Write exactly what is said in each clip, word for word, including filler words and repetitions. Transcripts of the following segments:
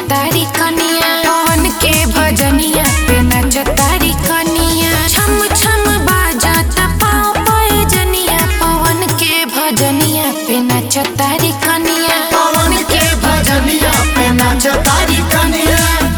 तारी कनिया, पवन के भजनिया पे नाच तारी कनिया। छम छम बाजता पाँव पैजनिया, पवन के भजनिया पे नाच तारी कनिया, पवन के भजनिया पे नाच तारी कनिया।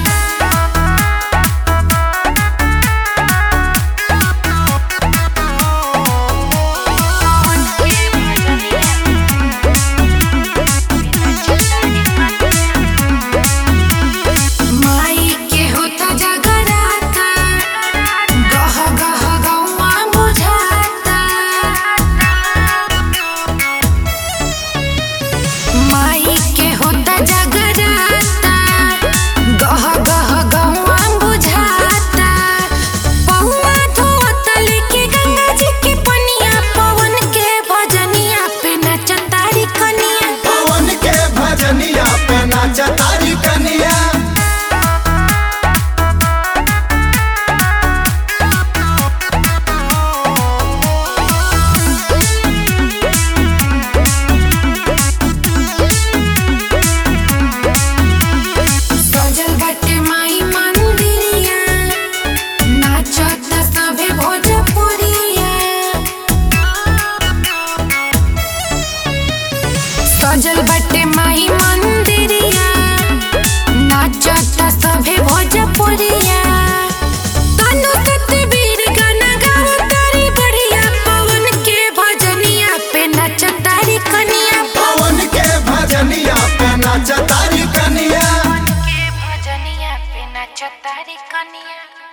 नाच तारी कनिया। सजल बाटे माई मंदिरिया, नाचत सभे भोजपुरिया। सजल बाटे माई मंदिरिया, नाचत सभे भोजपुरिया। कान्हो सतबीर गाना गावो तारी बढ़िया, पवन के भजनिया पे नाच तारी कनिया, पवन के भजनिया पे नाच तारी कनिया। पवन के भजनिया पे नाच तारी कनिया।